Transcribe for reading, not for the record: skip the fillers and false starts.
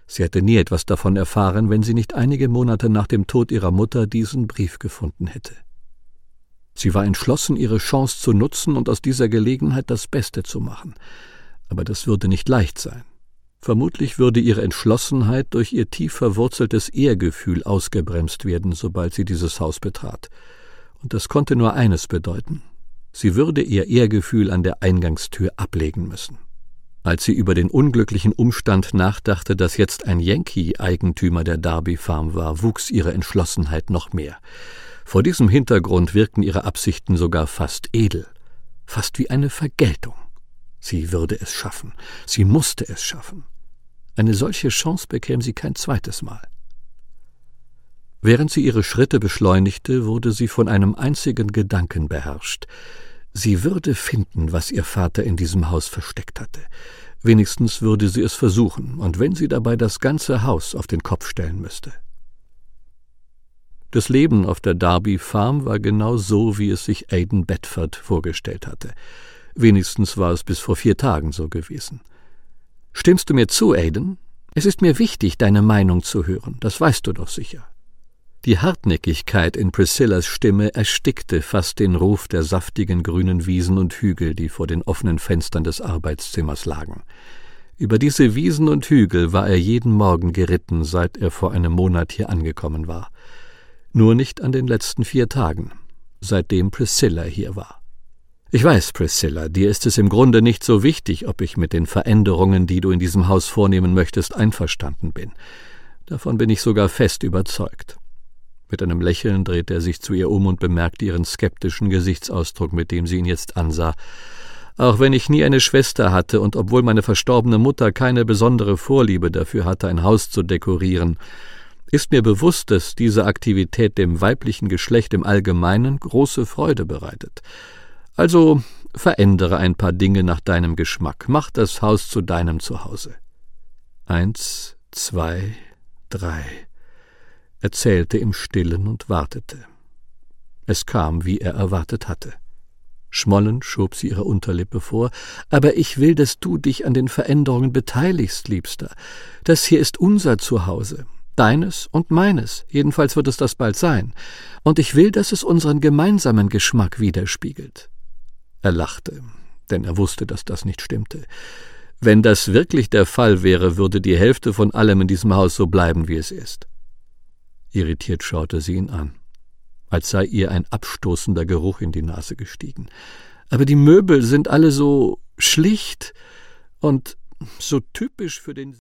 Sie hätte nie etwas davon erfahren, wenn sie nicht einige Monate nach dem Tod ihrer Mutter diesen Brief gefunden hätte. Sie war entschlossen, ihre Chance zu nutzen und aus dieser Gelegenheit das Beste zu machen. Aber das würde nicht leicht sein. Vermutlich würde ihre Entschlossenheit durch ihr tief verwurzeltes Ehrgefühl ausgebremst werden, sobald sie dieses Haus betrat. Und das konnte nur eines bedeuten: Sie würde ihr Ehrgefühl an der Eingangstür ablegen müssen. Als sie über den unglücklichen Umstand nachdachte, dass jetzt ein Yankee Eigentümer der Derby Farm war, wuchs ihre Entschlossenheit noch mehr. Vor diesem Hintergrund wirkten ihre Absichten sogar fast edel, fast wie eine Vergeltung. Sie würde es schaffen, sie musste es schaffen. Eine solche Chance bekäme sie kein zweites Mal. Während sie ihre Schritte beschleunigte, wurde sie von einem einzigen Gedanken beherrscht. Sie würde finden, was ihr Vater in diesem Haus versteckt hatte. Wenigstens würde sie es versuchen, und wenn sie dabei das ganze Haus auf den Kopf stellen müsste. Das Leben auf der Derby Farm war genau so, wie es sich Aiden Bedford vorgestellt hatte. Wenigstens war es bis vor 4 Tagen so gewesen. »Stimmst du mir zu, Aiden? Es ist mir wichtig, deine Meinung zu hören, das weißt du doch sicher.« Die Hartnäckigkeit in Priscillas Stimme erstickte fast den Ruf der saftigen grünen Wiesen und Hügel, die vor den offenen Fenstern des Arbeitszimmers lagen. Über diese Wiesen und Hügel war er jeden Morgen geritten, seit er vor einem Monat hier angekommen war. Nur nicht an den letzten 4 Tagen, seitdem Priscilla hier war. »Ich weiß, Priscilla, dir ist es im Grunde nicht so wichtig, ob ich mit den Veränderungen, die du in diesem Haus vornehmen möchtest, einverstanden bin. Davon bin ich sogar fest überzeugt.« Mit einem Lächeln drehte er sich zu ihr um und bemerkte ihren skeptischen Gesichtsausdruck, mit dem sie ihn jetzt ansah. »Auch wenn ich nie eine Schwester hatte und obwohl meine verstorbene Mutter keine besondere Vorliebe dafür hatte, ein Haus zu dekorieren, ist mir bewusst, dass diese Aktivität dem weiblichen Geschlecht im Allgemeinen große Freude bereitet. Also verändere ein paar Dinge nach deinem Geschmack, mach das Haus zu deinem Zuhause.« 1, 2, 3. Er zählte im Stillen und wartete. Es kam, wie er erwartet hatte. Schmollend schob sie ihre Unterlippe vor. »Aber ich will, dass du dich an den Veränderungen beteiligst, Liebster. Das hier ist unser Zuhause. Deines und meines, jedenfalls wird es das bald sein. Und ich will, dass es unseren gemeinsamen Geschmack widerspiegelt.« Er lachte, denn er wusste, dass das nicht stimmte. Wenn das wirklich der Fall wäre, würde die Hälfte von allem in diesem Haus so bleiben, wie es ist. Irritiert schaute sie ihn an, als sei ihr ein abstoßender Geruch in die Nase gestiegen. »Aber die Möbel sind alle so schlicht und so typisch für den